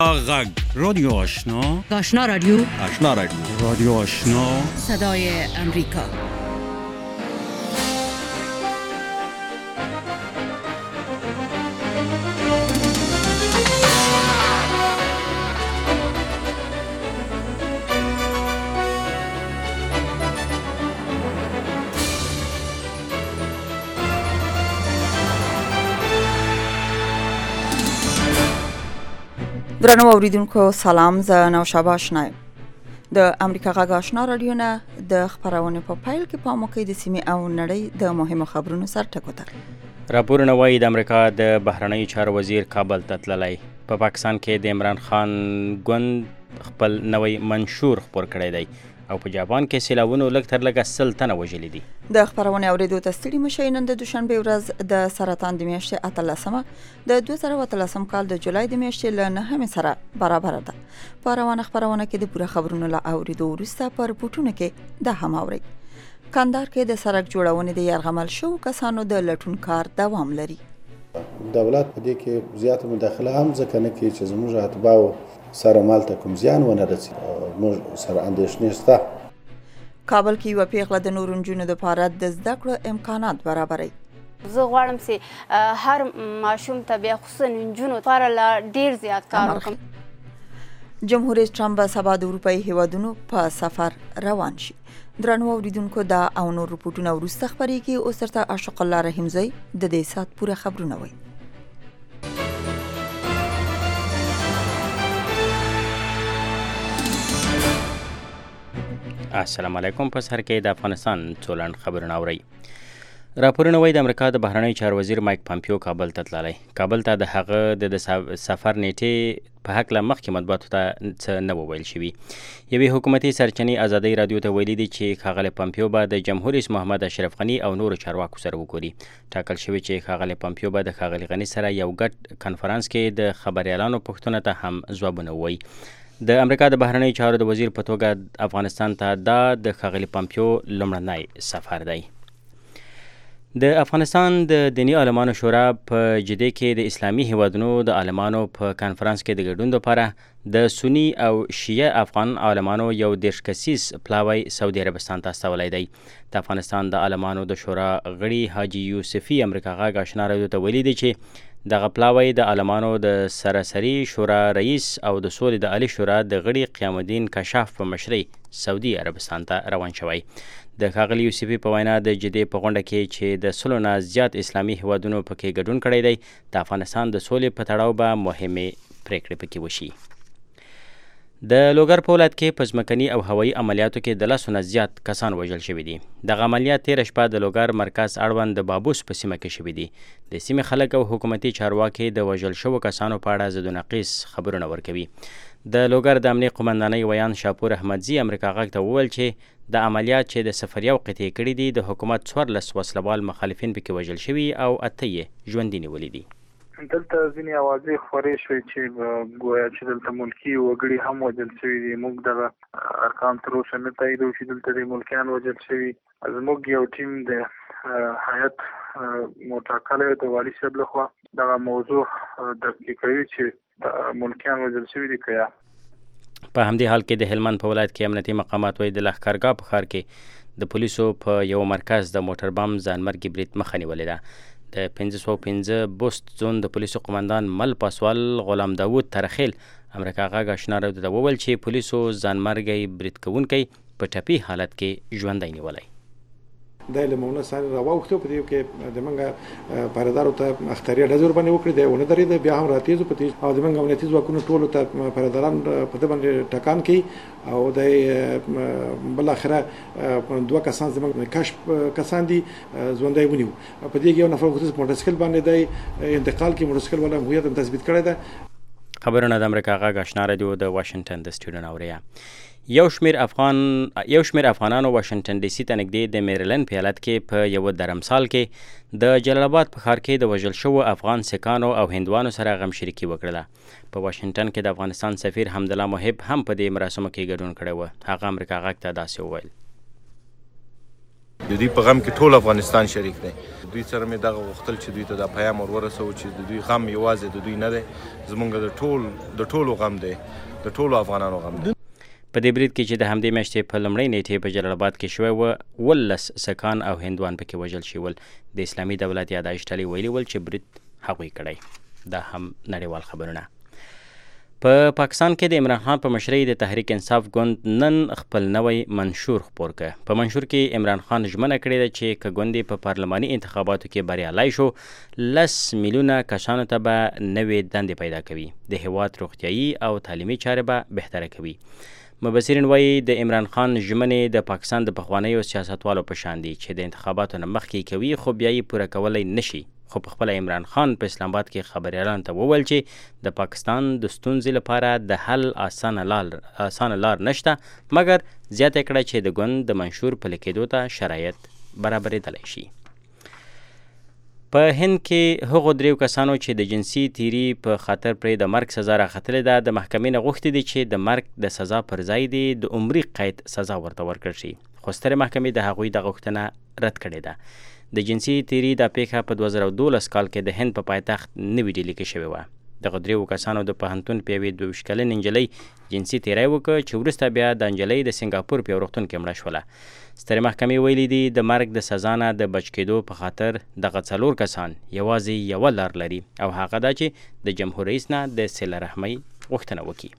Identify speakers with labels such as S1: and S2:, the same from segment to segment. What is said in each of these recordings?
S1: غگ رادیو آشنا،
S2: آشنا رادیو،
S1: آشنا رادیو، رادیو آشنا،
S2: صدای امریکا.
S3: درنو اوریدونکو سلام، زه نوشابه آشنا یم. د امریکا غږ آشنا رادیو نه د خبرونې په پیل کې په موقع د سیمې او نړۍ د مهمو خبرونو سر ټکوته.
S4: راپورونه وایي د امریکا د بهرنیو چارو وزیر کابل ته تللی. په پاکستان کې د عمران خان ګوند خپل نوی منشور خپور کړی دی او په جاپان کې سیلابونو لږ تر لږه 100 تنه وژلي دي.
S3: د خبرونې اورېدو ته ستړي مشئ. نن د دوشنبه ورځ د سرطان د میاشتې 18مه د 2013 کال د جولای د میاشتې له 9 سره برابر ده. په روانه خبرونه کې د پوره خبرونو له اورېدو وروسته په رپورټونو کې د هم اورئ. کندهار کې د سړک جوړونې د یرغمل شو کسانو د لټون کار دوام لري.
S5: دولت په دې کې زیاته مداخله هم ځکه نه کوي چې زموږ اتباعو سره مالته کوم زیان ونه رسي. موږ سره اندېښنې شته.
S3: کابل کې یوه پیغله د نورو نجونو دپاره د زده کړو امکانات برابروي.
S6: زه غواړم چې هر ماشوم ته بیا خصوصا نجونو لپاره لا ډیر زیات کار وکړم.
S3: جمهور رئیس ټرمپ به سبا د اروپایي هیوادونو په سفر روان شي. درنو اوریدونکو دا او نور رپورټونه وروسته خپرېږي. اوس درته عاشق الله رحیمزی د دې ساعت پوره خبرونه وایي.
S4: السلام علیکم. په سر کې د افغانستان څولند خبرونه اورئ. راپورونه وایي د امریکا د بهرنیو چارو وزیر مایک پامپیو کابل ته تللی. کابل ته د هغه د سفر نیټې په هکله مخکې مطبوعاتو ته څه نه وویل شوي. یوې حکومتي سرچینې ازادۍ رادیو ته ویلي دي چې ښاغلی پامپیو به د جمهور رئیس محمد اشرف غني او نورو چارواکو سره وګوري. ټاکل شوي چې ښاغلی پامپیو به د ښاغلي غني سره یو ګډ کنفرانس کې د خبریالانو پوښتنو ته هم ځوابونه ووایي. د امریکا د بهرنیو چارو د وزیر په توګه افغانستان ته دا د ښاغلي پامپیو لومړنی سفر دی. د افغانستان د دیني عالمانو شورا په جدې کې د اسلامي هیوادونو د عالمانو په کنفرانس کې د ګډون لپاره د سني او شیعه افغان عالمانو یو 10 کسیز پلاوی سعودي عربستان ته استولی دی. د افغانستان د عالمانو د شورا غړي حاجي یوسفي امریکا غږ آشنا رادیو ته ویلي دي چې دغه پلاوی د عالمانو د سراسري شورا رئیس او د سولې د عالی شورا د غړي قیام الدین کشاف په مشرۍ سعودي عربستان ته روان شوی. د ښاغلي یوسفي په وینا د جدې په غونډه کې چې د 100 نه زیات اسلامي هیوادونو پکې ګډون کړی دی، د افغانستان د سولې په تړاو به مهمې پریکړې پکې وشي. د لوګر په ولایت کې په ځمکني او هوایي عملیاتو کې د 100 نه زیات کسان وژل شوي دي. دغه عملیات تېره شپه د لوګر مرکز اړوند د بابوس په سیمه کې شوي دي. د سیمې خلک او حکومتي چارواکي د وژل شوو کسانو په اړه ضد و نقیص خبرونه ورکوي. د لوګر د امنیې قومندانۍ ویان شاپور احمدزي امریکا غږ ته وویل چې د عملیات چې د سفریو قطعې کړي دي د حکومت 14 وسلوال مخالفین پکې وژل شوي او 8 یې ژوندي نیولي دي.
S7: دلته ځینې اوازې خورې شوې چې ګویا چې دلته ملکي وګړي هم وژل شوي دي. موږ دغه ارقام تر اوسه نه تاییدوو چې دلته د ملکیان وژل شوي. زموږ یو ټیم د هیات مټاکلی د والي صاحب لخوا دغه موضوع دقیق کوي چې ملکیان وژل شوي دي که یا.
S4: په همدې حال کې د هلمند په ولایت کې امنیتي مقامات وایي د لښکرګاه په ښار کې د پولیسو په یو مرکز د موټر بم ځانمرګي برید مخه نیولې ده. د 515 بوست زون د پولیسو قماندان مل پاسوال غلام داوود ترخیل امریکا غږ آشنا رادیو ته وویل چې پولیسو ځانمرګی برید کوونکی په ټپي حالت کې ژوندی نیولی.
S8: دا له مونږ سره راوخته په دې کې د منګه پردارو ته اختیاري ډزور باندې وکړي دی ونه درې بیا هم راتېزو په دې او د منګه امنیتي ځواکونو ټولو ته پرداران په دې باندې ټکان کوي او د بل اخره 2 کسان زموږ کشف کسان دي ژوندۍ ونیو. په دې کې یو نفر خصوص موټرسایکل باندې دی انتقال کې موټرسایکل ولا هویت تثبیت کړی ده.
S4: خبرونه د امریکا غږ آشنا رادیو د واشنگټن د سټوډیو اوریا. یو شمیر افغانانو واشنگټن ډي سي ته نږدې د میریلند په ایالت کې په یو درمسال کې د جلال آباد په ښار کې د وژل شوو افغان سیکانو او هندوانو سره غم شریکي وکړله. په واشنگټن کې د افغانستان سفیر حمدالله محب هم په دې مراسمو کې ګډون کړی و. هغه امریکا غږ ته داسې وویل:
S9: دوی په غم کې ټول افغانستان شریک دی. دوی سره مې دغه غوښتل چې دوی ته دا پیغام ورسوو چې د دوی غم یوازې د دوی نه دی، زموږ د ټولو غم دی، د ټولو افغانانو غم دی.
S4: په دې برید کې چې د همدې میاشتې په لومړۍ نیټې په جلال آباد کې شوی و 18 سکان او هندوان پکې وژل شوي ول. د اسلامي دولت یادایش ډلې ویلي ول چې برید هغوی کړی. دا هم نړیوال خبرونه. په پاکستان کې د عمران خان په مشرۍ د تحریک انصاف ګوند نن خپل نوی منشور خپور کړ. په منشور کې عمران خان ژمنه کړې ده چې که ګوند په پارلماني انتخاباتو کې بریالی شو 10 میلیونه کسانو ته به نوې دندې پیدا کوي. د هیواد روغتیایي او تعلیمي چارې به بهتره کوي. مبصرین وایي د عمران خان ژمنې د پاکستان د پخوانیو سیاستوالو په شان دي چې د انتخاباتو نه مخکې کوي خو بیا یې پوره کولی نشي. خو په خپله عمران خان په اسلام آباد کې خبریالانو ته وویل چې د پاکستان د ستونزې لپاره د حل اسانه لار نشته، مګر زیاته کړه چې د ګوند د منشور پلي کېدو ته شرایط برابرېدلی شي. په هند کې هغو 3 کسانو چې د جنسي تیري په خاطر پرې د مرګ سزا راختلې ده د محکمې نه غوښتي دي چې د مرګ د سزا پر ځای دي د عمري قید سزا ورته ورکړل شي. خو سترې محکمې د هغوی د غوښتنه رد کړې ده. د جنسي تیري دا پیښه په 2012 کال کې د هند په پایتخت نوي ډیلي کې شوې وه. دغه 3 کسانو د پوهنتون په یوې 22 کلنې نجلۍ جنسي تیری وکړ چې وروسته بیا د نجلۍ د سنګاپور په یو روغتون کې مړه شوله. سترې محکمې ویلي دي د مرګ د سزا نه د بچ کېدو په خاطر دغه 4 کسان یوازې یوه لار لري او هغه دا چې د جمهور رئیس نه د صله رحمۍ غوښتنه وکړي.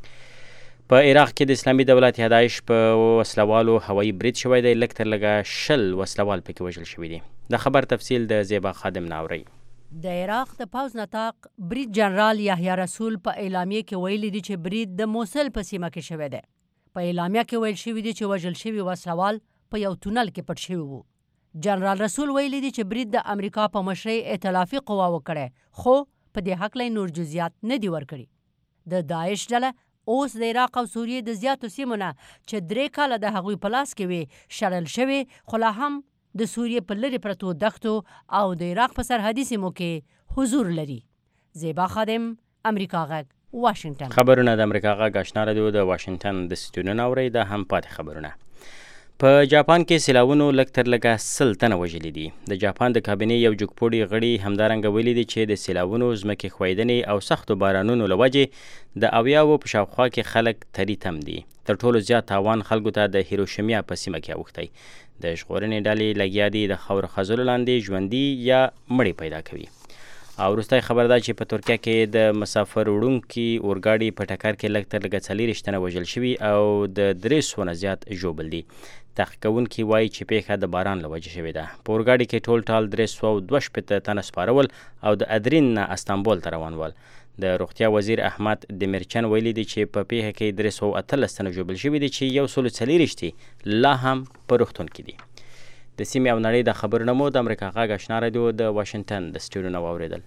S4: په عراق کې د اسلامي دولت یادایش په وسلوالو هوایي برید شوی دی. لږ تر لږه 20 وسلوال پکې وژل شوي دي. د خبر تفصیل د زیبا خادم ناوري.
S10: د عراق د پوځ نطاق برید جنرال یحیی رسول په اعلامیه کې ویلي دي چې برید د موصل په سیمه کې شوی دی. په اعلامیه کې ویل شوي دي چې وژل شوي وسلوال په یو تونل کې پټ شوي وو. جنرال رسول ویلي دي چې برید د امریکا په مشرۍ ائتلافي قوا وکړی، خو په دې هکله نور جزئیات نه دي ورکړي. د داعش ډله اوس د عراق او سوریې د زیاتو سیمو نه چې 3 کاله د هغوی په لاس کې وي شړل شوي، خو لا هم د سوریې په لرې پرتو دښتو او د عراق په سرحدي سیمو کې حضور لري. زیبا خادم، امریکا غږ، واشنگټن.
S4: خبرونه د امریکا غږ آشنا رادیو د واشنگټن د سټوډیو نه اورئ. دا هم پاتې خبرونه. په جاپان کې سیلاونو لږ تر لږه 100 تنه وژلي دي. د جاپان د کابینې یو جګپوړي غړي همدارنګه ویلي دي چې د سیلاونو ځمکې ښویدنې او سختو بارانونو له وجې د 80 په شاوخوا کې خلک تری تم دي. تر ټولو زیات تاوان خلکو ته د هیروشیما په سیمه کې اوښتی. د ژغورنې ډلې لګیا دي د خاورو خزلو لاندې ژوندي یا مړي پیدا کوي. او وروستی خبر دا چې په ترکیه کې د مسافر وړونکي اورګاډي په ټکر کې لږ تر لږه 40 تنه وژل شوي او د 300 نه زیات ژوبل دي. تحقیقونکي وایي چې پیښه د باران له وجې شوې ده. په اورګاډي کې ټول ټال 322 تنه سپارول او د ادرین نه استانبول ته روان ول. د روغتیا وزیر احمد دمیرچن ویلي دي چې په پیښه کې 318 تنه ژوبل شوي دي چې 140 لا هم په روغتون کې دي. د سیمې او نړۍ د خبرونه مو د امریکا غږ آشنا رادیو د واشنگټن د سټوډیو نه واورېدل.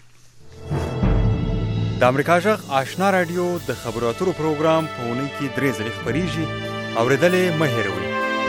S11: د امریکا غږ آشنا رادیو د خبرو اترو پروګرام په اونۍ کې 3 ځلې خپریږي. اورېدل یې مه هېروئ.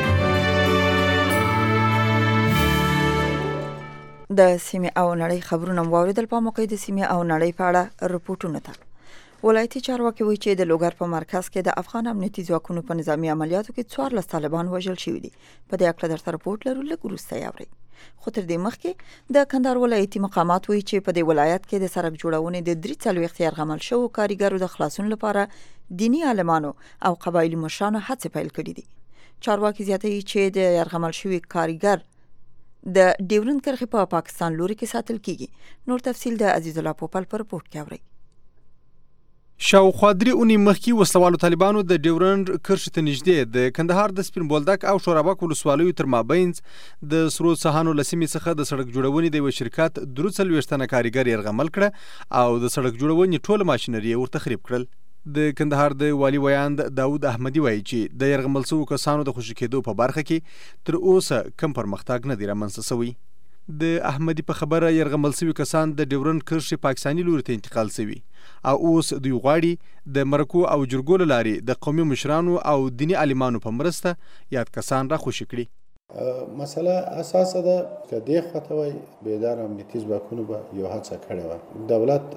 S3: د سیمې او نړۍ خبرونه واوریدل. په موقع د سیمې او نړۍ په اړه رپورټونه ته ولایتي چارواکي وایي چې د لوګر په مرکز کې د افغان امنیتي ځواکونو په نظامی عملیاتو کې 14 طالبان وژل شوي دي. په دې اړه درته رپورټ لرو، لږ وروسته یې اورئ. خو تر دې مخکې د کندهار ولایتي مقامات وایي چې په دې ولایت کې د سړک جوړونې د 43 یرغمل شوو کاریګرو د خلاصون لپاره دینی عالمانو او قبایلي مشرانو هڅې پیل کړې دي. چارواکي زیاتوي چې د یرغمل شوي کاریګر د ډیورند کرښې په پاکستان لوري کې ساتل کیږي. نور تفصیل د عزیز الله پوپل پر رپورټ کې اورئ.
S12: شاوخوا 3 اونۍ مخکې وسلوالو طالبانو د ډیورند کرښې ته نږدې د کندهار د سپین بولدک او شورابک ولسوالیو تر مابینځ د سرو سهانو له سیمې څخه د سړک جوړونې د یوه شرکت 43 تنه کاریګر یرغمل کړه او د سړک جوړونې ټوله ماشینري یې ورته خریب کړل. د کندهار د والي ویاند داود احمدي وایي چې د یرغمل شوو کسانو د خوشي کېدو په برخه کې تر اوسه کم پرمختګ نه دی رامنځته شوی. د احمدي په خبره یرغمل شوي کسان د ډیورند کرښې پاکستاني لوري ته انتقال شوي او اوس دوی غواړي د مرکو او جرګو له لارې د قومي مشرانو او دیني عالمانو په مرسته یاد کسان را خوشي کړي.
S5: مسله اساسه ده که دې خواته وای بیدار امنیتي ځواکونو به یو هڅه کړې وه. دولت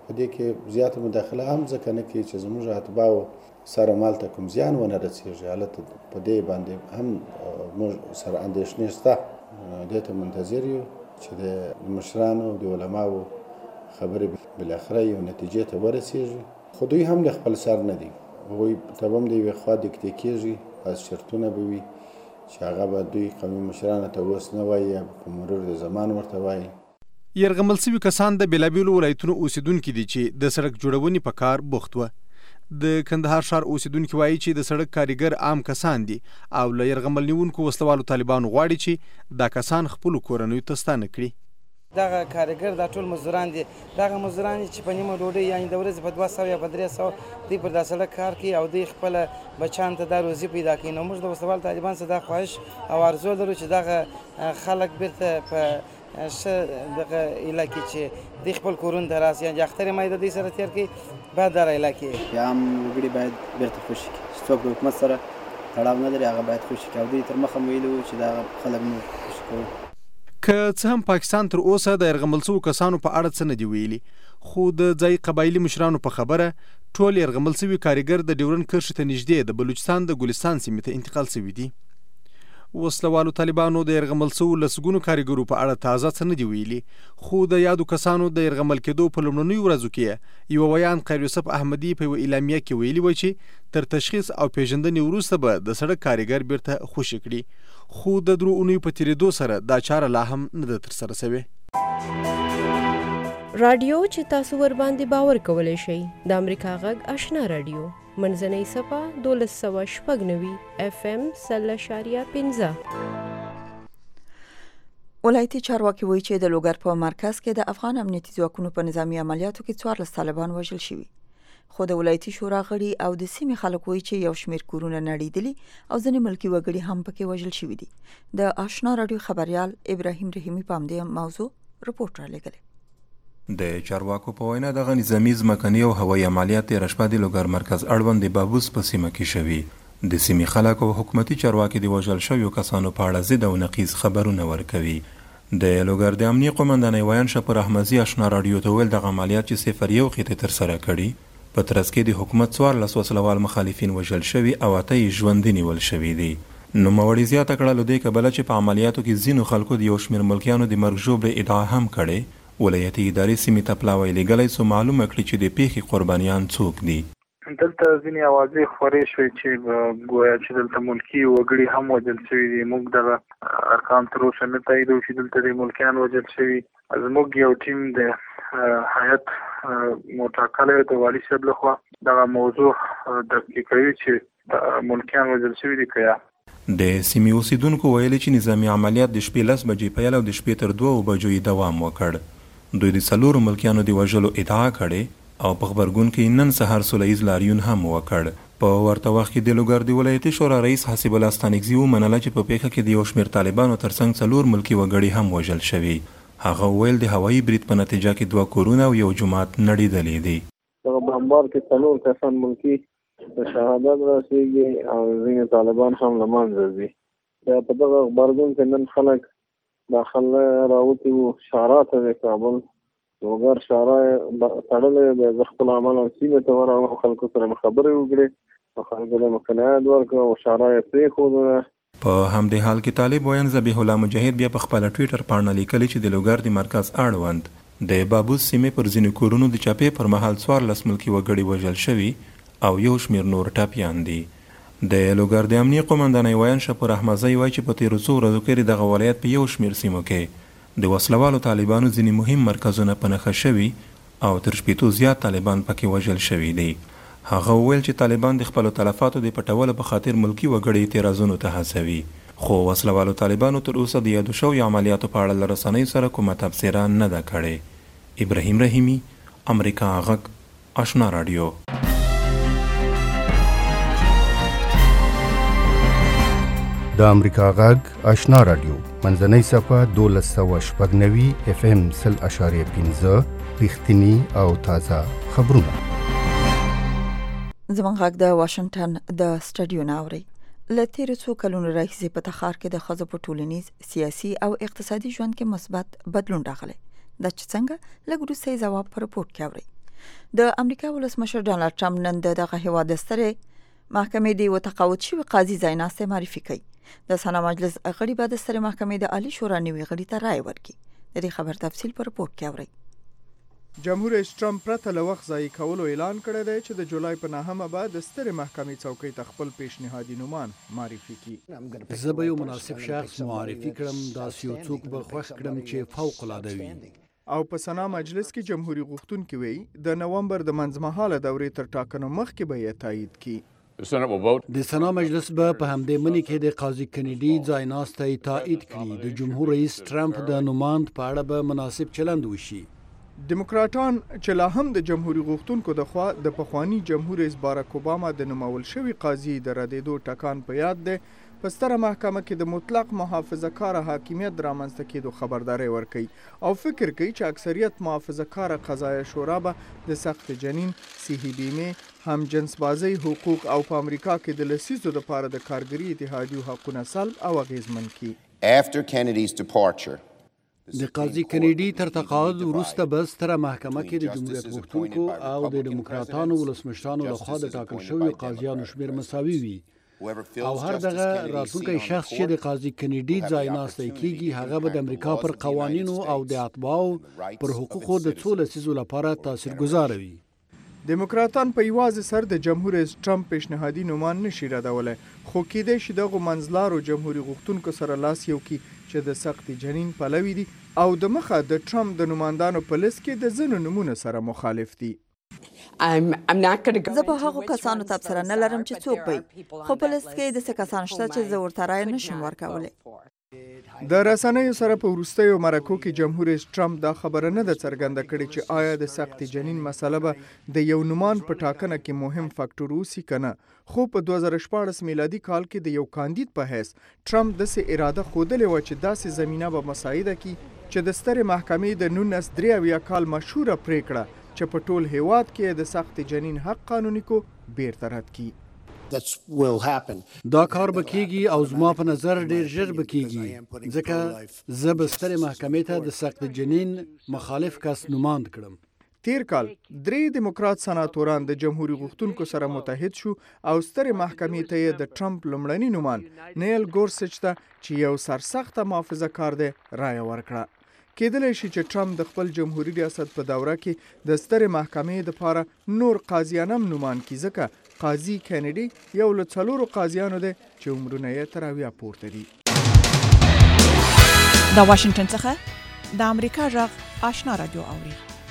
S5: په دې کې زیاته مداخله هم ځکه نه کوي چې زموږ اتباعو سره مالته کوم زیان ونه رسېږي. هلته په دې باندې هم موږ سره اندېښنې شته. دې ته منتظر یو چې د مشرانو د علماو خبرې بالاخره یو نتیجې ته ورسېږي. خو دوی هم له خپل سر نه دي. هغوی ته به هم د یوې خوا دیکتې کېږي، بعض شرطونه به وي چې هغه به دوی قومي مشرانو ته اوس نه وایي یا په مرور د زمان ورته وایي.
S12: یرغمل سوي کسان د بېلابېلو ولایتونو اوسیدونکي دي چې د سړک جوړونې په کار بوخت وه. د کندهار ښار اوسیدونکي وایي چې د سړک کاریګر عام کسان دي او له یرغمل نیونکو وسلوالو طالبانو غواړي چې دا کسان خپلو کورنیو ته ستانه کړي.
S13: دغه کارګر دا ټول مزدوران دي، دغه مزدوران چې په نیمه ډوډۍ یعنې د ورځې په 200 یا په 300 دوی پر دا سړک کار کوي او دوی خپله بچیانو ته دا روزي پیدا کوي. نو موږ د وسلوال طالبان څخه دا خواهش او ارزو لرو چې دغه خلک بیرته په ښه دغه علاقې چې دوی خپل کورونو ته راسي، یعنې اختر یې د دوی سره تېر کړي باید دغه علاقې
S14: عام وګړي باید بیرته خوشي کړي چې څوک د حکومت سره تړاو نه لري هغه باید خوشي کړي او دوی تر مخه مو ویلي وو چې دغه خلک موږ خوشي کوو.
S12: که څه هم پاکستان تر اوسه د یرغمل شوو کسانو په اړه څه نه دي ویلي، خو د ځایي قبایلي مشرانو په خبره ټول یرغمل شوي کارګر د ډیورنډ کرښې ته نږدې د بلوچستان د ګلستان سیمې ته انتقال شوي دي. وسلوالو طالبانو د یرغمل شوو لسګونو کارګرو په اړه تازه څه نه دي ویلي، خو د یادو کسانو د یرغمل کېدو په لومړنیو ورځو کې یوه ویان خیر یوسف احمدي په یوه اعلامیه کې ویلي وی چې تر تشخیص او پیژندنې وروسته به د سړک کارګر بیرته خوشي کړي، خو د 3 اونیو په تېرېدو سره دا چاره لا هم نه ده ترسره شوې.
S15: رادیو چې تاسو ورباندې باور کولی شئ د امریکا غږ آشنا رادیو منځنۍ صفحه 1296 FM 0.15.
S3: ولایتي چارواکي وایي چې د لوګر په مرکز کې د افغان امنیتي ځواکونو په نظامی عملیاتو کې 14 طالبان وژل شوي، خو د ولایتي شورا غړي او د سیمې خلک وایي چې یو شمېر کورونه نړېدلي او ځینې ملکي وګړي هم پکې وژل شوي دي. د آشنا رادیو خبریال ابراهیم رحیمي په همدې موضوع رپورټ رالیږلی.
S16: د چارواکو په وینا دغه نظامي ځمکني او هوایي عملیات تېره شپه د لوګر مرکز اړوند د بابوس په سیمه کې شوي. د سیمې خلک او حکومتي چارواکي د وژل شویو کسانو په اړه ضد او نقیض خبرونه ورکوي. د لوګر د امنیې قومندانۍ ویان شپور احمدزي آشنا رادیو ته ویل دغه عملیات چې 01 خطې ترسره کړي په ترڅ کې د حکومت 14 وسلوال مخالفین وژل شوي او 8 ژوندي نیول شوي دي. نوموړي زیاته کړه له دې کبله چې په عملیاتو کې ځینو خلکو د یو شمېر ملکیانو د مرګ ژوبلې ادعا هم کړې. ولایتي ادارې سیمې ته پلاوی لېږلی څو معلومه کړي چې د پیښې قربانیان څوک دي.
S7: دلته ځینې اوازې خورې شوې چې ګویا چې دلته ملکي وګړي هم وژل شوي دي. موږ دغه ارقام تر اوسه نه تاییدوو چې دلته د ملکیان وژل شوي. زموږ یو ټیم د هیات مټاکلی د والي صاحب لخوا دغه موضوع تحقیق کوي چې ملکیان وژل شوي دي که یا.
S16: د سیمې اوسیدونکو ویلي چې نظامي عملیات د شپې 10 بجې پیل او د شپې تر 2 بجو یې دوام وکړ. دوی د 4 ملکیانو د وژلو ادعا کړې او په خبرګون کې نن سهار سوله ییز لاریون هم وکړ. په ورته وخت کې د لوګر د ولایتي شورا رئیس حسیب الله ستانکزي ومنله چې په پیښه کې د یو شمېر طالبانو ترڅنګ 4 ملکي وګړي هم وژل شوي. هغه ویل د هوایي برید په نتیجه کې 2 کورونه او یو جومات نړېدلی دي.
S17: دغه بمبار کې 4 کسان ملکي شهادت رسېږي او ځینې طالبان هم له منځه ځي. بیا په دغه غبرګون کې نن خلک داخله راوتي وو شارع ته د کابل لوګر شارع تړلی دی. زه خپل عمل سیمې ته ورغلم، خلکو سره مې خبرې وکړې او خلکو ته مې قناعت ورکړه او شارع یې پرېښودله.
S16: په همدې حال کې طالب ویان ذبیح الله مجاهد بیا په خپله ټویټر پاڼه لیکلي چې د لوګر د مرکز اړوند د بابوس سیمې پر ځینې کورونو د چاپې پر مهال 14 ملکي وګړي وژل شوي او یو شمېر نور ټپیان دي. د لوګر د امنیې قومندانۍ ویان شپور احمدزی وایي چې په تېرو څو ورځو کې دغه ولایت په یو شمېر سیمو کې د وسلوالو طالبانو ځینې مهم مرکزونه په نښه شوي او تر 80 زیات طالبان پکې وژل شوي دي. هغه وویل چې طالبان د خپلو تلفاتو د پټولو په خاطر ملکي وګړي اعتراضونو ته هڅوي، خو وسلوالو طالبانو تر اوسه د یادو شویو عملیاتو په اړه له رسنیو سره کومه تبصره نه ده کړې. ابراهیم رحیمي، امریکا غږ آشنا رادیو.
S18: د امریکا غږ آشنا رادیو منځنۍ صفحه 1296 FM 0.15 رښتینی او تازه خبرونه.
S3: زموږ غږ د واشنگټن د سټډیو نه اوري. له تېرو څو کلونو راهیسې په تخار کې د ښځو په ټولنیز، سیاسي او اقتصادي ژوند کې مثبت بدلون راغلی. دا چې څنګه لږ وروسته یې ځواب په رپورټ کې اورئ. د امریکا ولسمشر ډانلډ ټرمپ نن دغه هیواد ستره محکمې د تقاعد شوی قاضي ځایناسته معرفي کړي. د سنا مجلس غړي به د ستره محکمې د عالی شورا نیوي غړي ته رائے ورکړي. د دې خبر تفصیل پر رپورت کې اورئ.
S19: جمهور رئیس ټرمپ پرته له وخت ضایع کولو اعلان کړی دی چې د جولای په 9مه به د سترې محکمې څوکۍ ته خپل پیشنهادي نومان معرفي کړي.
S20: زه به یو مناسب شخص معرفي کړم، داسې یو څوک به خوښ کړم چې فوق العاده وي.
S19: او په سنا مجلس کې جمهوریت غوښتونکي وایي د نومبر د منځمهاله دورې تر ټاکنو مخکې به یې تایید کړي.
S20: د سنا مجلس به په همدې منې کې د قاضي کنیډي ځایناستی تایید کړي. د جمهور رئیس ټرمپ د نوماند په اړه به مناسب چلند وشي.
S19: دیموکراتان چې لا هم د جمهوریت غوښتونکو د خوا د پخوانی جمهور رئیس باراک اوباما د نومول شوی قاضي د ردېدو ټکان په یاد دی، په ستره محکمه کې د مطلق محافظه کار حاکمیت رامنځته کېدو خبرداری ورکوي او فکر کوي چې اکثریت محافظه کار قضایه شورا به د سخت جنین، صحي بیمې، هم جنس بازی حقوق او په امریکا کې د لسیزو لپاره د کارګري اتحادیو حقونه سلب او اغیزمن کړي.
S21: After Kennedy's departure,
S20: د قاضي کنیډي تر تقاعد وروسته به ستره محکمه کې د جمهوریت غوښتونکو او د دیموکراتانو ولسمشرانو لخوا د ټاکل شویو قاضیانو شمېر مساوي وي او هر دغه راتلونکی شخص چې د قاضي کنیډي ځایناستی کیږي هغه به د امریکا پر قوانینو او د اتباعو پر حقوقو د څو لسیزو لپاره تاثیرګذاره وي.
S19: دیموکراتان په یوازې سر د جمهور رئیس ټرمپ پیشنهادي نومان نشي ردولی، خو کېدای شي دغو منځلارو جمهوریت غوښتونکو سره لاس یو کړي چې د سخت جنین پلوي دي او د مخه د ټرمپ د نوماندانو په لیست کې د ځینو نومونو سره مخالف دي.
S3: زه به هغو کسانو ته ابصره نه لرم چې څوک وي، خو په لیست کې داسې کسان شته چې زه ورته رایه نشم ورکولی.
S19: د رسنیو سره په وروستیو مرکو کې جمهور رئیس ټرمپ دا خبره نه ده څرګنده کړې چې آیا د سخت جنین مسله به د یو نومان په ټاکنه کې مهم فاکټور اوسي که نه، خو په 2014 میلادي کال کې د یو کاندید په حیث ټرمپ داسې اراده ښودلې وه چې داسې زمینه به مساعده کړي چې د سترې محکمې د 1973 کال مشهوره پریکړه چې په ټول هیواد کې د سخت جنین حق قانوني کو بیرته رد کړي.
S20: دا کار به کیږي او زما په نظر ډیر ژر به کیږي، ځکه زه به سترې محکمې ته د سخت جنین مخالف کس نوماند کړم.
S19: تیر کال 3 دیموکرات سناتوران د جمهوریت غوښتونکو سره متحد شو او سترې محکمې ته یې د ټرمپ لومړني نومان نیل ګورسچ ته چې یو سرسخته محافظه کار دی رایه ورکړه. کېدلی شي چې ټرمپ د خپل جمهوریت ریاست په دوره کې د سترې محکمې دپاره نور قاضیان هم نومان کړي، ځکه قاضي کنیډي یو له 4 قاضیانو دی چې عمرونه یې تر 80 پورته دي.
S2: د واشنگټن څخه د امریکا غږ آشنا رادیو اوري.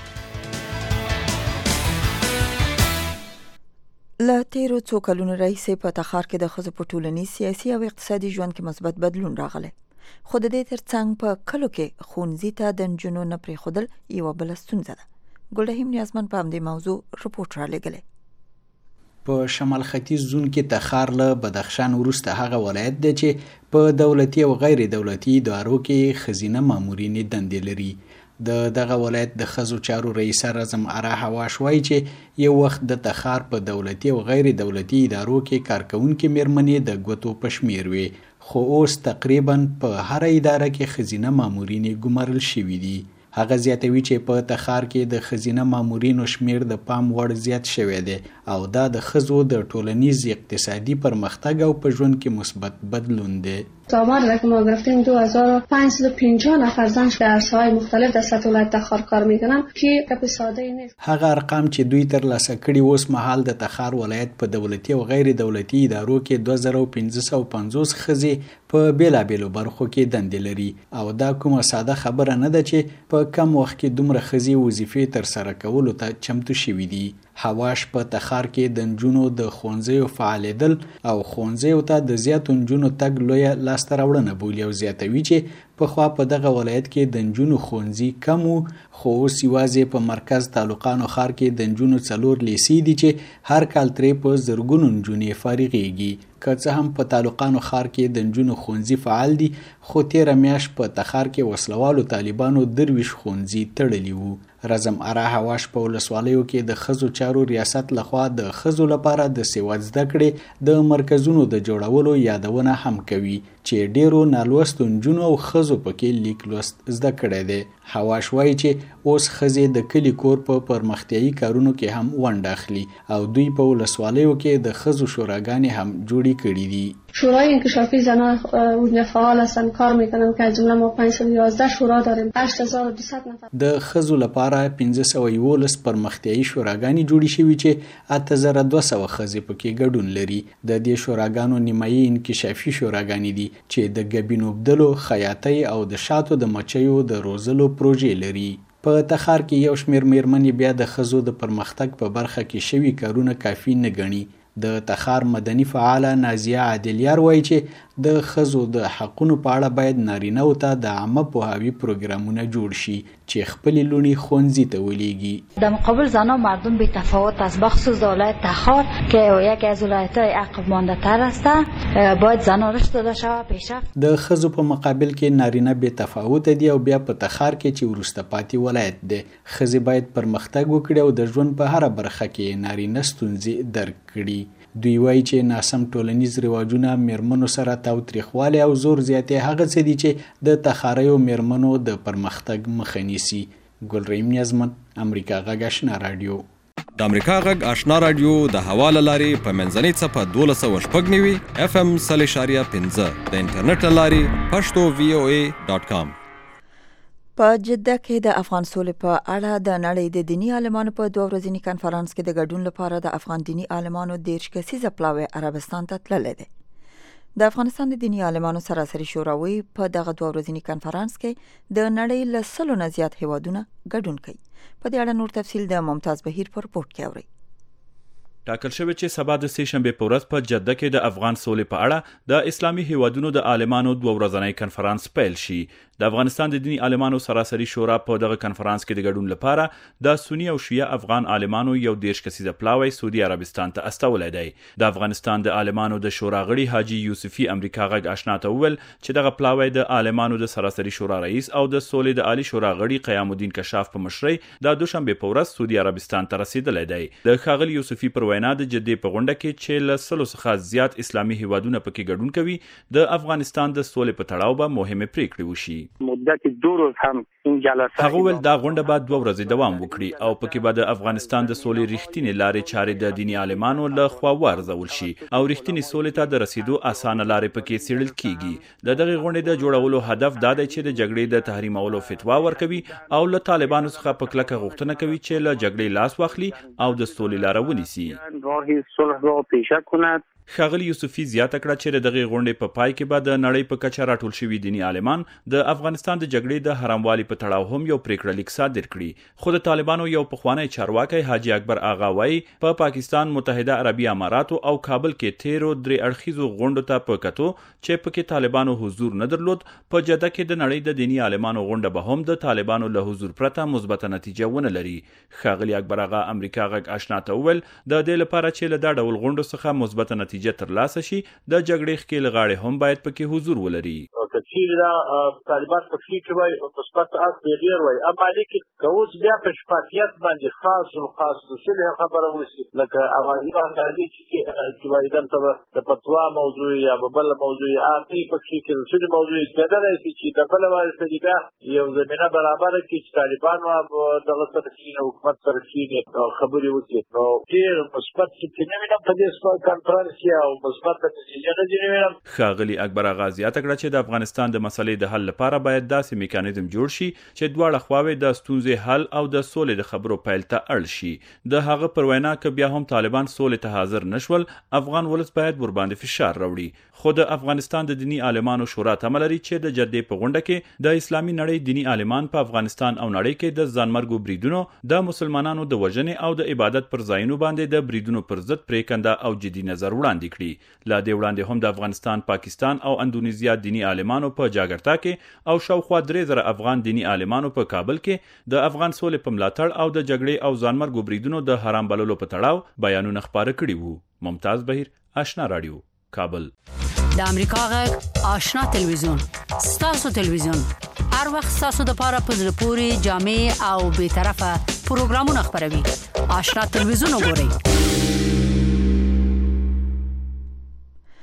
S3: له تیرو څو کلونو راهیسې په تخار کې د ښځو په ټولنیز، سیاسي او اقتصادي ژوند کې مثبت بدلون راغلی، خو د دې ترڅنګ په کلو کې ښوونځي ته د نجونو نه پرېښودل یوه بله ستونزه ده. ګلرحیم نیازمن په همدې موضوع رپورټ رالیږلی.
S22: په شمال ختیځ زون کې تخار له بدخشان وروسته هغه ولایت دی چې په دولتي او غیر دولتي ادارو کې ښځینه مامورینې دندې لري. د دغه ولایت د ښځو چارو رئیسه رزم اره حواش وایي چې یو وخت د تخار په دولتي او غیر دولتي ادارو کې کارکونکې میرمنې د ګوتو په شمیر وي، خو اوس تقریبا په هر اداره کې ښځینه مامورینې ګمارل شوي دي. هغه زیاتوي چې په تخار کې د ښځینه مامورینو شمیر د پام وړ زیات شوی دی او دا د ښځو د ټولنیز اقتصادي پرمختګ او په ژوند کې مثبت بدلون دی.
S23: آمار را که ما گرفتیم 2550 نفر زن در عرصه‌های مختلف در سطح ولایت تخار کار میکنن که رقم ساده نیست.
S22: هغه ارقام چې دوی ترلاسه کړي اوس مهال د تخار ولایت په دولتي او غیر دولتي ادارو کې 2550 ښځې په بیلابیلو برخو کې دندې لري او دا کومه ساده خبره نه ده چې په کم وخت کې دومره ښځې وظیفې ترسره کولو ته چمتو شوي دي. حواش په تخار کې د نجونو د ښوونځیو فعالېدل او ښوونځیو ته د زیاتو نجونو تګ لویه لاسته راوړنه بولي او زیاتوي چې پخوا په دغه ولایت کې د نجونو ښوونځي کم وو، خو اوس یوازې په مرکز تعلقانو ښار کې د نجونو 4 لیسې دي چې هر کال ترې په زرګونو نجونې فارغېږي. که څه هم په تعلقانو ښار کې د نجونو ښوونځي فعال دي، خو تیره میاشت په تخار کې وسلوالو طالبانو 23 ښوونځي تړلي وو. رزم اره حواش په ولسوالیو کې د ښځو چارو ریاست لخوا د ښځو لپاره د سواد زده کړې د مرکزونو د جوړولو یادونه هم کوي. چې ډیرو نالوستو نجونو او ښځو پکې لیک لوست زده کړی دی. حواش وایي چې اوس ښځې د کلي کور په پرمختیایي کارونو کې هم ونډه اخلي او دوی په ولسوالیو کې د ښځو شوراګانې هم جوړې کړي دي.
S23: شورای انکشافی زنان اونجا فعال هستن، کار میکنن که از جمله ما 511 شورا داریم، 8200 نفر.
S22: د ښځو لپاره 1511 پرمختیایي شوراګانې جوړې شوي چې 8200 ښځې پکې ګډون لري. د دې شوراګانو نیمایي انکشافي شوراګانې دي چې د ګبینو بدلو، خیاطۍ او د شاتو د مچیو د روزلو پروژې لري. په تخار کې یو شمېر میرمنې بیا د ښځو د پرمختګ په برخه کې شوي کارونه کافي نه ګڼي. د تخار مدني فعاله نازیه عادلیار وایي چې د ښځو د حقونو په اړه باید نارینه‌و ته د عامه پوهاوي پروګرامونه جوړ شي چې خپلې لوڼې ښوونځي ته ولیږي.
S1: در مقابل زنان مردم بی تفاوت است، بخصوص ولایت تخار که یکی از ولایت‌های عقب مانده تر است، باید زنان رشد داده شود پیشرفت.
S22: د ښځو په مقابل کې نارینه بی تفاوت دي او بیا په تخار کې چې وروسته پاتې ولایت دی، ښځې باید پرمختګ وکړي او د ژوند په هره برخه کې نارینه ستونزې درک کړي. دوی وایي چې ناسم ټولنیز رواجونه میرمنو سره تاوتریخوالی او زور زیاتې هغه څه دي چې د تخاریو میرمنو د پرمختګ مخه نیسي. ګلرحیم نیازمن، امریکا غږ آشنا رادیو.
S6: د امریکا غږ آشنا رادیو د هوا له لارې په منځنۍ څپه 1290 FM 0.15 د انټرنیټ له لارې پښتو VOA.com.
S3: په جده کې د افغان سولې په اړه د نړۍ د دینی عالمانو په 2 ورځني کنفرانس کې د ګډون لپاره د افغان دینی عالمانو 13 کسیزه پلاوی عربستان ته تللی دی. د افغانستان د دینی عالمانو سراسري شوراوي په دغه 2 ورځني کنفرانس کې د نړۍ له 100 نه زیات هیوادونه ګډون کوي. په دې اړه نور تفصیل د ممتاز بهیر په رپورت کې اورئ.
S8: ټاکل شوی چې سبا د سې شنبه په ورځ په جده کې د افغان سولې په اړه د اسلامي هیوادونو د عالمانو 2 ورځنی کنفرانس پیل شي. د افغانستان د دینی عالمانو سراسري شورا په دغه کنفرانس کې د ګډون لپاره د سنی او شیعه افغان عالمانو یو 13 کسیزه پلاوی سعودي عربستان ته استولای دی. د افغانستان د عالمانو د شورا غړي حاجی یوسفی امریکا غږ آشنا ته وویل چې دغه پلاوی د عالمانو د سراسري شورا رئیس او د سولې د عالی شورا غړي قیام الدین کشاف په مشرۍ د دوشنبه په ورځ سعودي عربستان ته رسیدلی دی. د ښاغلي یوسفی پر وینا د جدي په غونډه کې چې له 100 څخه زیات اسلامي هیوادونه پکې ګډون کوي، د افغانستان د سولې په تړاو به مهمه پریکړې وشي.
S24: مدت 2 روز هم این جلسه
S8: هغه ول دا غونډه بعد 2 ورځې دوام وکړي او پکې به د افغانستان د سولې ریښتینی لارې چارې د دینی عالمانو له خوا ورزول شي او ریښتینی سولې ته د رسیدو اسانه لارې پکې څېړل کیږي. د دغه غونډې د جوړولو هدف دا دی چې د جګړې د تحریمولو فتوا ورکوي او له طالبانو څخه په کلکه غوښتنه کوي چې له جګړې لاس واخلي او د سولې لار ونیسي.
S24: راه صلح را پیشه کند.
S8: ښاغلي یوسفی زیاته کړه چې د دغه غونډې په پای کې به د نړۍ په کچه راټول شوي دینی عالمان د افغانستان د جګړې د حراموالي په تړاو هم یو پریکړه لیک صادر کړي. خو د طالبانو یو پخوانی چارواکی حاجی اکبر آغا وایي په پاکستان، متحده عربي اماراتو او کابل کې 13 درې اړخیزو غونډو ته په کتو چې پکې طالبانو حضور نه درلود، په جده کې د نړۍ د دینی عالمانو غونډه به هم د طالبانو له حضور پرته مثبته نتیجه ونه لري. ښاغلي اکبر آغا امریکا غږ آشنا ته وویل د دې لپاره چې له دا ډول غونډو څخه مثبته نتیجه ترلاسه شي، د جګړې ښکېل غاړې هم باید پکې حضور ولري.
S25: کچیر دا طالبان په کې وای او مثبت اصل ډیر وای، اما لیکن کوز بیا په شفافیت باندې خاص او خاص څه خبره وسی لکه اوازي باندې چې وای د فتوا موضوع یا بل موضوع اخی په کې څه موضوع کېدل چې د بل واسطه دی یو زمينه برابر کې چې طالبان او دغه سرچینه حکومت سرچینه خبري وکړي نو ډیر مثبت چې نه وینم په دې کنفرانس او مثبت نتیجه نه وینم.
S8: ښاغلي اکبر آغا زیاته کړه چې د افغانستان د مسلې د حل لپاره باید داسې میکانیزم جوړ شي چې دواړه خواوې د ستونزې حل او د سولې د خبرو پیل ته اړ شي. د هغه پر وینا که بیا هم طالبان سولې ته حاضر نشول، افغان ولس باید ورباندې فشار راوړي. خو د افغانستان د دینی عالمانو شورا تمه لري چې د جدې په غونډه کې د اسلامي نړۍ دینی عالمان په افغانستان او نړۍ کې د ځانمرګو بریدونو، د مسلمانانو د وژنې او د عبادت پر ځایونو باندې د بریدونو پر ضد پریکنده او جدي نظر وړاندې کړي. لا دې وړاندې هم د افغانستان، پاکستان او اندونیزیا دینی عالمانو په جاګرتا کې او شاوخوا 3000 افغان دینی عالمانو په کابل کې د افغان سولې په ملاتړ او د جګړې او ځانمرګو بریدونو د حرام بللو په تړاو بیانونه خپاره کړي وو. ممتاز بهیر، آشنا رادیو، کابل.
S10: د امریکا غږ آشنا تلویزیون، ستاسو تلویزیون، هر وخت ستاسو د پاره په زړه پوري جامع او به طرفه پروګرامونه خبروي. آشنا تلویزیون وګورئ.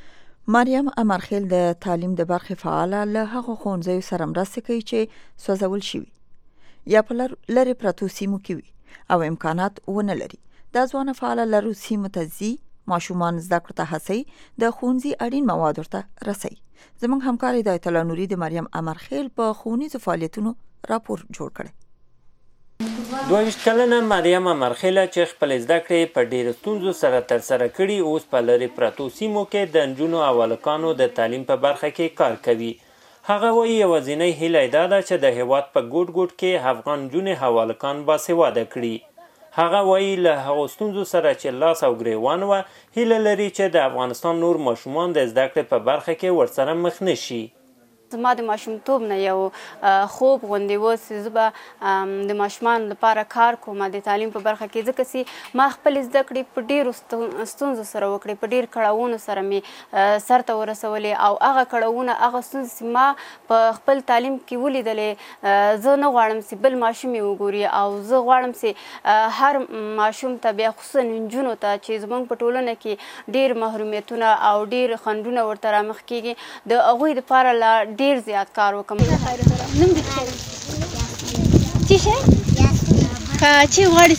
S3: مریم امرخیل د تعلیم د برخې فعاله له هغو ښوونځیو سره مرسته کوي چې سوځول شوي یا په لرې پرتو سیمو کې وي او امکانات ونه لري. دا ځوانه فعاله لرو سیمو ته ځي، ماشومان زده کړو ته هڅوي، د ښوونځي اړین مواد ورته رسوي. زموږ همکار هدایت الله نوري د مریم امرخیل په ښوونیزو فعالیتونو راپور جوړ کړی.
S4: 22 کلنه مریم امرخیل چې خپل زده کړې په ډېرو ستونزو سره ترسره کړي، اوس په لرې پرتو سیمو کې د نجونو او هلکانو د تعلیم په برخه کې کار کوي. هغه وایي یوازینۍ هیله یې دا ده چې د هیواد په ګوټ ګوټ کې افغان نجونې او هلکان باسواده کړي. هغه وایي له هغو ستونزو سره چې لاس او ګریوان وه، هیله لري چې د افغانستان نور ماشومان د زده کړې په برخه کې ورسره مخ نه شي.
S5: زما د ماشومتوب نه یو خوب غوندې و چې زه به د ماشومانو لپاره کار کوم د تعلیم په برخه کې، ځکه چې ما خپلې زده کړې په ډېرو ستونزو سره وکړې، په ډېر کړاوونو سره مې سرته ورسولې او هغه کړاوونه هغه ستونزې چې ما په خپل تعلیم کې ولیدلې، زه نه غواړم چې بل ماشوم یې وګوري او زه غواړم چې هر ماشوم ته بیا خصوصا نجونو ته چې زموږ په ټولنه کې ډېر محرومیتونه او ډېر خنډونه ورته رامخ کېږي، د هغوی دپاره لا ډیر زیات کار وکم.
S9: نوم دې څه شي؟ چې غواړي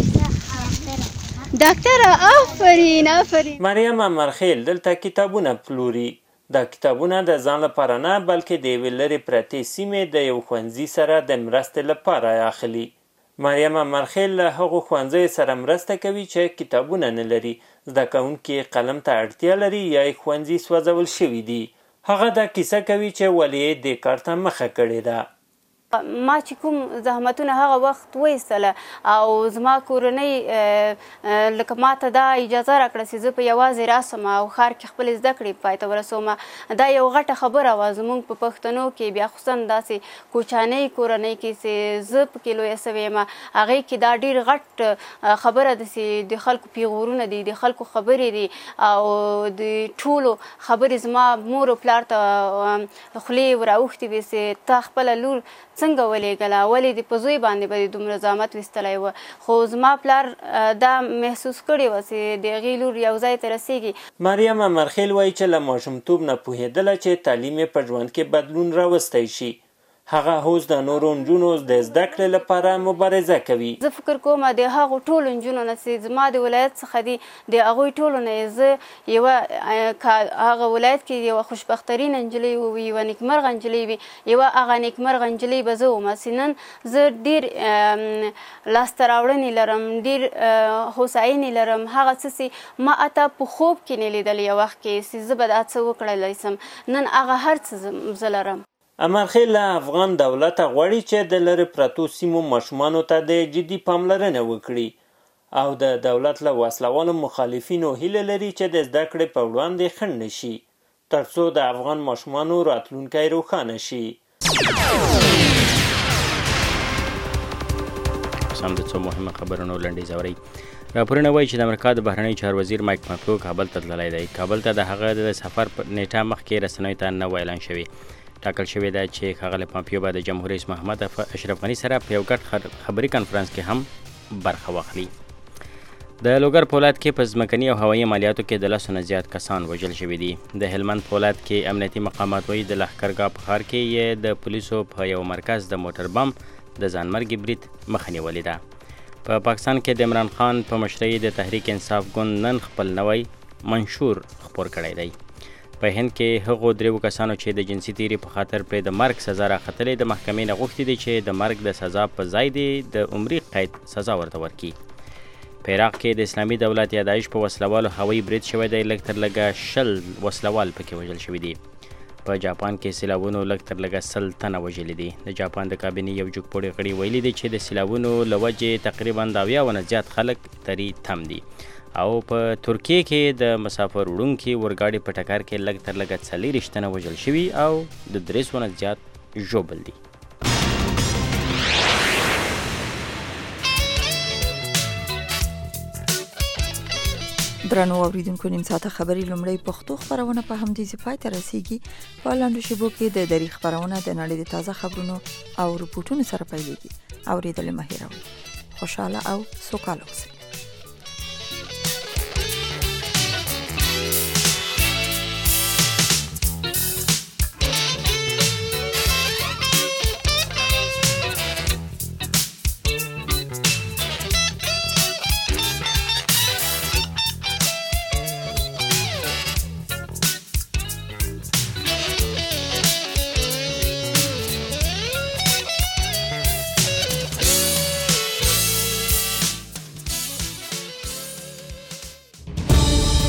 S9: سي ډاکټر. آفرین.
S4: مریم امرخیل دلته کتابونه پلوري. دا کتابونه د ځان لپاره نه بلکې د یوې لرې پرتې سیمې د یو ښوونځي سره د مرستې لپاره اخلي. مریم امرخیل له هغو ښوونځیو سره مرسته کوي چې کتابونه نه لري، زده کوونکي قلم ته اړتیا لري یا یې ښوونځي سوځول شوي دي. هغه دا کیسه کوي چې ولې دې کار ته مخه کړې ده.
S5: ما چې کوم زحمتونه هغه وخت وایستله او زما کورنۍ لکه ما ته دا اجازه راکړه چې زه په یوازې راسم او ښار کې خپلې زده کړې پای ته ورسوم، دا یو غټه خبره وه زموږ په پښتنو کې، بیا خصوصا داسې کوچنۍ کورنۍ کې چې زه پکې لویه سوې یم، هغې کې دا ډېر غټ خبره ده چې د خلکو پیغورونه دي، د خلکو خبرې دي او د ټولو خبرې زما مور او پلار ته خولې وراوښتې وې چې تا خپله لور څنګه ولیږله، ولې دې په زوی باندې به دې دومره زحمت ویستلی و. خو زما پلار دا محسوس کړی و چې د هغې لور یو ځای ته رسېږي.
S4: مریم امرخیل وایي چې له ماشومتوب نه پوهېدله چې تعلیم یې په ژوند کې بدلون راوستی شي. هغه اوس د نورو نجونو د زده کړې لپاره مبارزه کوي.
S5: زه فکر کوم د هغو ټولو نجونو نه چې زما د ولایت څخه دي، د هغوی ټولو نه زه یوه هغه ولایت کې یوه خوشبخترینه نجلۍ وي، یوه نیکمرغه نجلۍ وي، یوه هغه نیکمرغه نجلۍ به زه وم چې نن زه ډېر لاسته راوړنې لرم، ډېر هوساینې لرم، هغه څه چې ما اته په خوب کې نه لیدل یو وخت کې چې زه به دا څه وکړلی سم، نن هغه هر څه زه لرم.
S4: امرخیل له افغان دولته غواړي چې د لرې پرتو سیمو ماشومانو ته د جدي پاملرنه وکړي او د دولت له وسلوالو مخالفینو هیله لري چې د زده کړې په وړاندې خنډ نه شي، تر څو د افغان ماشومانو راتلونکی روښانه شي.
S11: سم د څو مهمه خبرونو لنډیز اورئ. راپورونه وایي چې د امریکا د بهرنیو چارو وزیر مایک پامپیو کابل ته تللی دی. کابل ته د هغه د سفر نیټه مخکې رسنیو ته نه اعلان شوې. ټاکل شوې ده چې ښاغلی پامپیو به د جمهور رئیس محمد اشرف غني سره په یو ګډ خبري کنفرانس کې هم برخه واخلي. د لوګر په ولایت کې په ځمکني او هوایي عملیاتو کې د 10 نه زیات کسان وژل شوي دي. د هلمند په ولایت کې امنیتي مقامات وایي د لښکرګاه په ښار کې یې د پولیسو په یو مرکز د موټر بم د ځانمرګي برید مخه نیولې ده. په پاکستان کې د عمران خان په مشرۍ د تحریک انصاف ګوند نن خپل نوی منشور خپور کړی دی. په هند کې هغو 3 کسانو چې د جنسي تیري په خاطر پرې د مرګ سزا راختلې د محکمې نه غوښتي دي چې د مرګ د سزا په ځای دی د عمري قید سزا ورته ورکړي. په عراق کې د اسلامي دولت یادایش په وسلوالو هوایي برید شوی دی، لږ تر لږه 10 وسلوال پکې وژل شوي دي. په جاپان کې سیلابونو لږ تر لږه 100 تنه وژلي دي. د جاپان د کابینې یو جګپوړي غړي ویلي دي چې د سیلابونو له وجې تقریبا 80 نه زیات خلک تری تم دي. او په ترکیه کې د مسافر وړونکي اورګاډي په ټکر کې لږ تر لږه 40 تنه وژل شوي او د 300 نه زیات ژوبل دي.
S3: درنو اوریدونکو، نیم ساعته خبري لومړی پښتو خبرونه په همدې پای ته رسیږي. په لاندو شیبو کې د دری خبرونه د نړۍ د تازه خبرونو او رپورټونو سره پیلېږي. اوریدل مه هېروئ. خوشاله او سوکاله اوسئ.